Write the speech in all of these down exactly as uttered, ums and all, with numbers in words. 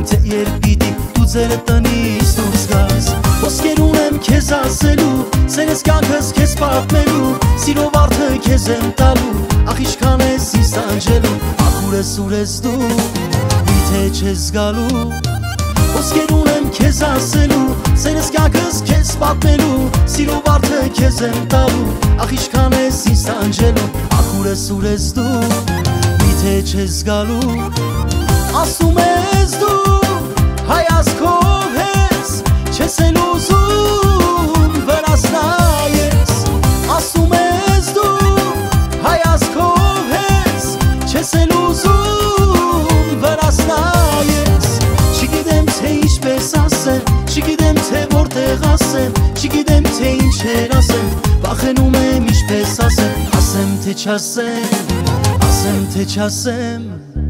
թե երբ պիտի դու ձերը տնից դուրս գաս Ոսկեր ունեմ քեզ ասելու, սերես կյանքս քեզ պատմելու Սիրով արդը քեզ եմ տալու, ախ ինչքան ես ինձ տանջելու Ախուր ես ուր ես դու, միթե չես գալու Ոսկեր ունեմ քեզ ասելու, սերես կյանքս քեզ պատմելու Սիրով արդը քեզ եմ տալու, ախ ինչքան ես ինձ տանջելու Ախուր ես ուր ես դու, միթե չես գալու Ասում ես դու, հայացքով ես, չես էլ ուզում վրաս նայես Ասում ես դու, հայացքով ես, չես էլ ուզում վրաս նայես Չգիտեմ թե ինչպես ասեմ, չգիտեմ թե որտեղ ասեմ Չգիտեմ թե ինչեր ասեմ, վախենում եմ ինչպես ասեմ Ասեմ թե չասեմ, ասեմ թե չասեմ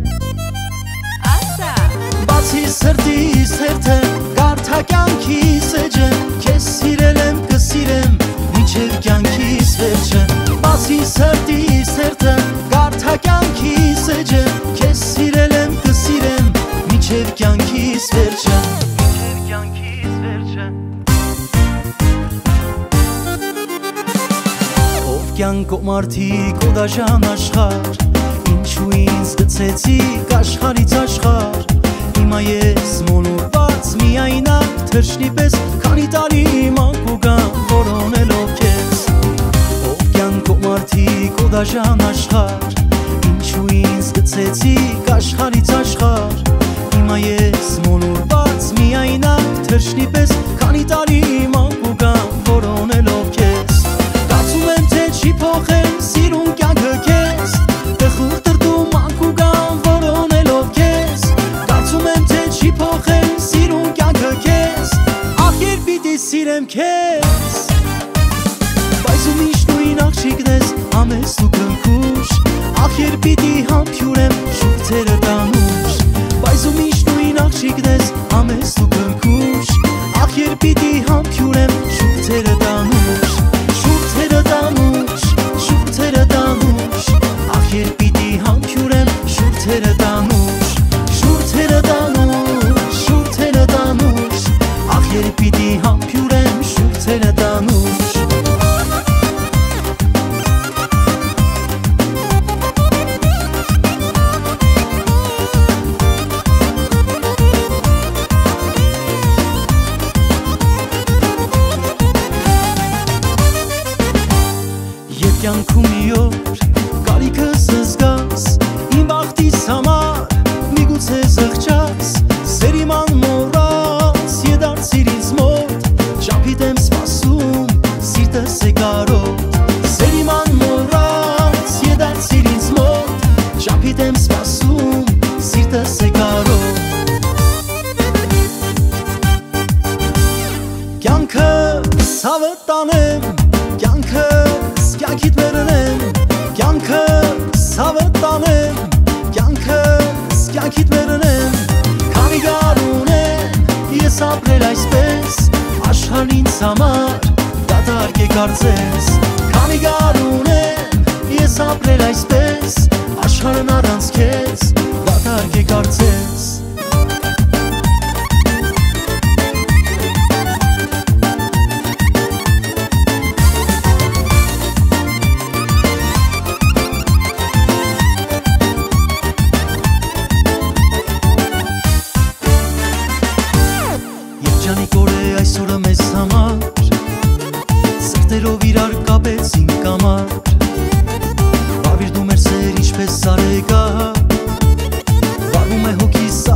Բացի սրտիս հերթը, կարդա կյանքիս էջը Քեզ սիրել եմ, կսիրեմ, մինչև կյանքիս վերջը Բացի սրտիս հերթը, կարդա կյանքիս էջը Քեզ սիրել եմ, կսիրեմ, մինչև կյանքիս վերջը Մինչև կյանքիս վերջը Ով կյանք ո մարդիկ ու դաժան աշխար Ինչու ինձ գցեցիք աշխարից աշխար Հիմա ես մոլորված միայնակ թրջնի պես Քանի տարի մանք ու գամ որոնելով քեզ Ով կյանք ո մարդիկ ու դաժան աշխար Ինչու ինձ գցեցիք աշխարից աշխար Հիմա ես մոլորված միայնակ թրջնի պես Քանի տարի մանք ու գամ որոնելով քեզ Կարծում եմ թե չի փոխեմ սիրուն կյանքը քեզ Տխուր տրտում մանք ու գամ որոնելով քեզ Կարծում եմ թե չի փոխեմ սիրուն կյանքը քեզ Ախ երբ պիտի սիրեմ քեզ Բայց ու միշտ նույն աղջիկն ես ամես ու կնքուշ Ախ երբ պիտի համբյուրեմ շուրթերը տանուշ Բայց ու միշտ նույն աղջիկն ես ամես ու կնքուշ Ախ երբ պիտի համբյուրեմ շուրթերը տանուշ Շուրթերը տանուշ, շուրթերը տանուշ Ախ երբ պիտի համբյուրեմ շուրթերը տանուշ Շուրթերը տանուշ, շուրթերը տանուշ Ախ երբ պիտի համբյուրեմ շուրթերը տանուշ Եվ կյանքում մի օր կարիքս զգաս Իմ բախտիս համար միգուցե զղջաս Սերիման մոռաց եդարձիր ինձ մոտ Ճապիտ եմ սպասում սիրտս է կարոտ Սերիման մոռաց եդարձիր ինձ մոտ Ճապիտ եմ սպասում սիրտս է կարոտ Կյանքս հավը տանեմ Կյանքս կյանքիդ մերնեմ Կյանքս հավը տանեմ Կյանքս կյանքիդ մերնեմ Քանի գարուն եմ ես ապրել այսպես Աշխարհն ինձ համար դատարկ է կարծես Քանի գարուն եմ ես ապրել այսպես Աշխարհն առանց քեզ դատարկ է կարծես Երջանիկ օր է այսօրը մեզ համար Սրտերով իրար կապեցինք կամար Վավիր դու մեր սեր ինչպես սարեկա Վարվում է հոգիս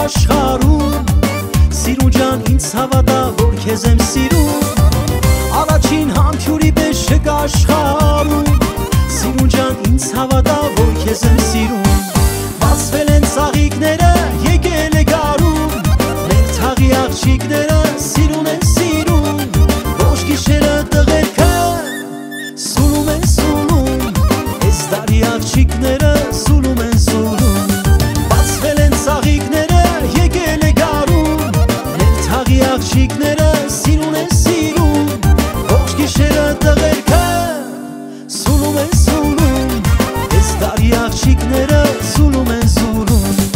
աշխարհում Սիրուն ջան ինձ հավատա որ քեզ եմ սիրում Առաջին համբյուրի պես չկա աշխարհում Սիրուն ջան ինձ հավատա որ քեզ եմ սիրում Բացվել են ծաղիկները եկել է գարուն Մեր թաղի աղջիկները սիրուն են սիրում Ոչ գիշերը տղերքը սուլում են սուլում Այս տարի աղջիկները սուլում են սուլում Բացվել են ծաղիկները եկել է գարուն Մեր թաղի աղջիկները սիրուն են սիրում Ոչ գիշերը տղերքը սուլում են սուլում Այս տարի աղջիկները սուլում են սուլում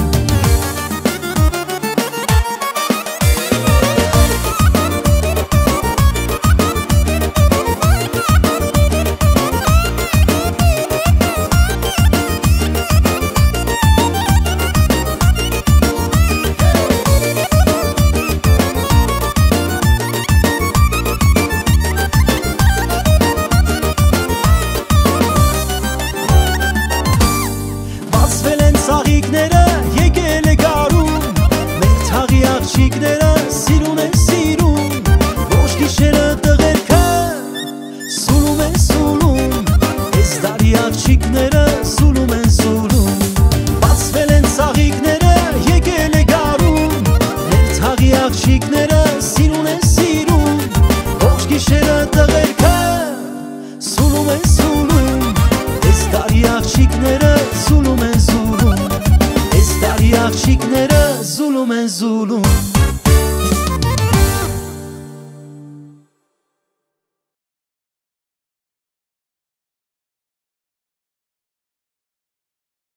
Ծաղիկները եկել է գարում Մեր թաղի աղջիկները սիրում են սիրում Ոչ գիշերը տղերքը սուլում են սուլում Այս տարի աղջիկները սուլում են սուլում Բացվել են ծաղիկները եկել է գարում Մեր թաղի աղջիկները սիրում են սիրում Ոչ գիշերը տղերքը սուլում են սուլում Այս տարի աղջիկները սուլում են սուլում Աղջիկները զուլում են զուլում